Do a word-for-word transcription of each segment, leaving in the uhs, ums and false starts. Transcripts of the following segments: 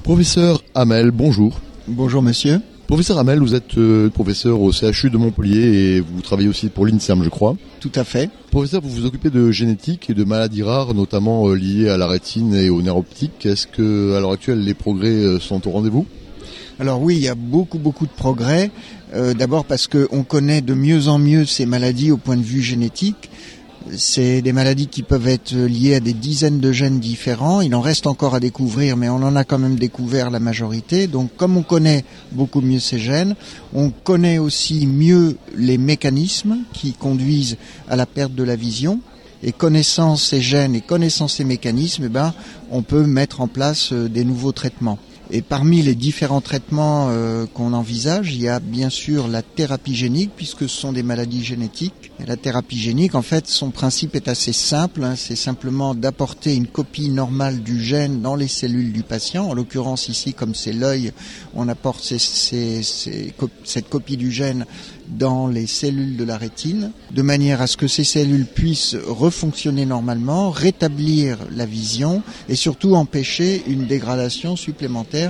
Professeur Hamel, bonjour. Bonjour monsieur. Professeur Hamel, vous êtes euh, professeur au C H U de Montpellier et vous travaillez aussi pour l'INSERM, je crois. Tout à fait. Professeur, vous vous occupez de génétique et de maladies rares, notamment euh, liées à la rétine et aux nerfs optiques. Est-ce que, à l'heure actuelle, les progrès euh, sont au rendez-vous ? Alors oui, il y a beaucoup beaucoup de progrès. Euh, d'abord parce qu'on connaît de mieux en mieux ces maladies au point de vue génétique. C'est des maladies qui peuvent être liées à des dizaines de gènes différents. Il en reste encore à découvrir, mais on en a quand même découvert la majorité. Donc comme on connaît beaucoup mieux ces gènes, on connaît aussi mieux les mécanismes qui conduisent à la perte de la vision. Et connaissant ces gènes et connaissant ces mécanismes, eh ben, on peut mettre en place des nouveaux traitements. Et parmi les différents traitements euh, qu'on envisage, il y a bien sûr la thérapie génique, puisque ce sont des maladies génétiques. Et la thérapie génique, en fait, son principe est assez simple, hein, c'est simplement d'apporter une copie normale du gène dans les cellules du patient. En l'occurrence ici, comme c'est l'œil, on apporte ces, ces, ces, cette copie du gène dans les cellules de la rétine, de manière à ce que ces cellules puissent refonctionner normalement, rétablir la vision et surtout empêcher une dégradation supplémentaire,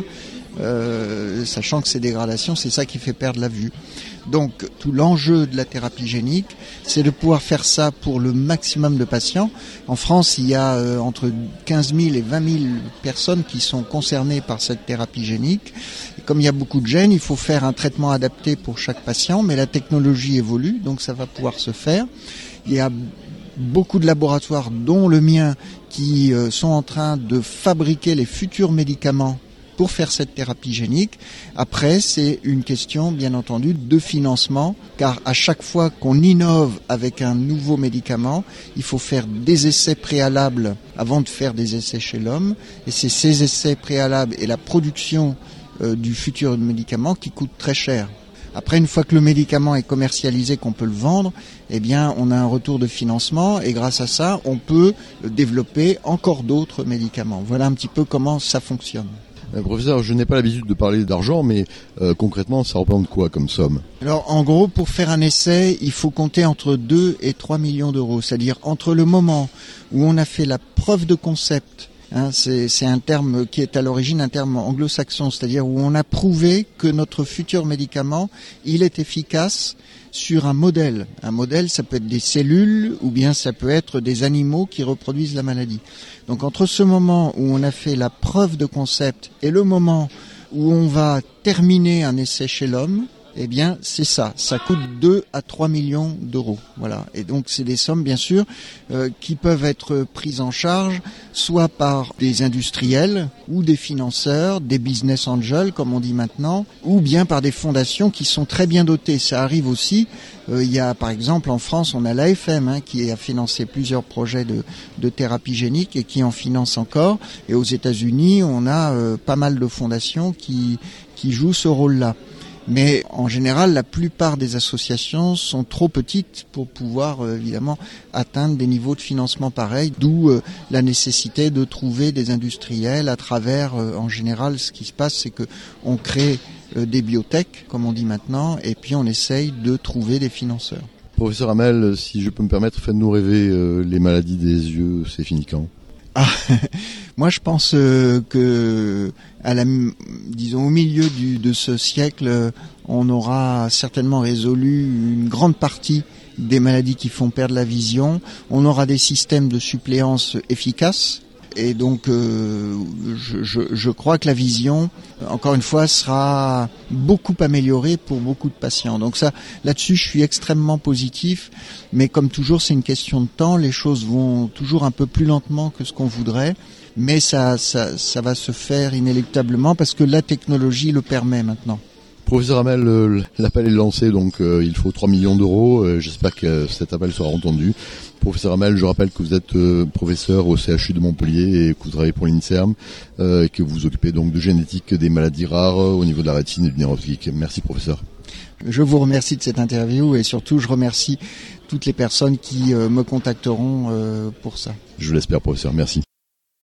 euh, sachant que ces dégradations, c'est ça qui fait perdre la vue. Donc tout l'enjeu de la thérapie génique, c'est de pouvoir faire ça pour le maximum de patients. En France, il y a euh, entre quinze mille et vingt mille personnes qui sont concernées par cette thérapie génique. Et comme il y a beaucoup de gènes, il faut faire un traitement adapté pour chaque patient, mais la technologie évolue, donc ça va pouvoir se faire. Il y a beaucoup de laboratoires, dont le mien, qui euh, sont en train de fabriquer les futurs médicaments pour faire cette thérapie génique. Après, c'est une question, bien entendu, de financement, car à chaque fois qu'on innove avec un nouveau médicament, il faut faire des essais préalables avant de faire des essais chez l'homme, et c'est ces essais préalables et la production euh, du futur médicament qui coûtent très cher. Après, une fois que le médicament est commercialisé, qu'on peut le vendre, eh bien, on a un retour de financement et grâce à ça, on peut développer encore d'autres médicaments. Voilà un petit peu comment ça fonctionne. Euh, professeur, je n'ai pas l'habitude de parler d'argent, mais euh, concrètement, ça représente quoi comme somme ? Alors, en gros, pour faire un essai, il faut compter entre deux et trois millions d'euros. C'est-à-dire entre le moment où on a fait la preuve de concept, hein, c'est, c'est un terme qui est à l'origine un terme anglo-saxon, c'est-à-dire où on a prouvé que notre futur médicament, il est efficace sur un modèle. Un modèle, ça peut être des cellules ou bien ça peut être des animaux qui reproduisent la maladie. Donc entre ce moment où on a fait la preuve de concept et le moment où on va terminer un essai chez l'homme, eh bien, c'est ça. Ça coûte deux à trois millions d'euros. Voilà. Et donc, c'est des sommes, bien sûr, euh, qui peuvent être prises en charge soit par des industriels ou des financeurs, des business angels, comme on dit maintenant, ou bien par des fondations qui sont très bien dotées. Ça arrive aussi. Euh, il y a, par exemple, en France, on a l'A F M, hein, qui a financé plusieurs projets de, de thérapie génique et qui en finance encore. Et aux États-Unis, on a euh, pas mal de fondations qui, qui jouent ce rôle-là. Mais en général, la plupart des associations sont trop petites pour pouvoir euh, évidemment atteindre des niveaux de financement pareils, d'où euh, la nécessité de trouver des industriels à travers, euh, en général, ce qui se passe, c'est que on crée euh, des biotech, comme on dit maintenant, et puis on essaye de trouver des financeurs. Professeur Hamel, si je peux me permettre, faites-nous rêver, euh, les maladies des yeux, c'est fini quand ? Ah, moi je pense euh, que à la, disons au milieu du, de ce siècle, on aura certainement résolu une grande partie des maladies qui font perdre la vision. On aura des systèmes de suppléance efficaces. Et donc, euh, je, je, je crois que la vision, encore une fois, sera beaucoup améliorée pour beaucoup de patients. Donc ça, là-dessus, je suis extrêmement positif. Mais comme toujours, c'est une question de temps. Les choses vont toujours un peu plus lentement que ce qu'on voudrait. Mais ça, ça, ça va se faire inéluctablement parce que la technologie le permet maintenant. Professeur Hamel, euh, l'appel est lancé, donc euh, il faut trois millions d'euros. Euh, j'espère que euh, cet appel sera entendu. Professeur Hamel, je rappelle que vous êtes euh, professeur au C H U de Montpellier et que vous travaillez pour l'INSERM euh, et que vous vous occupez donc de génétique des maladies rares euh, au niveau de la rétine et du nerf optique. Merci professeur. Je vous remercie de cette interview et surtout je remercie toutes les personnes qui euh, me contacteront euh, pour ça. Je l'espère professeur, merci.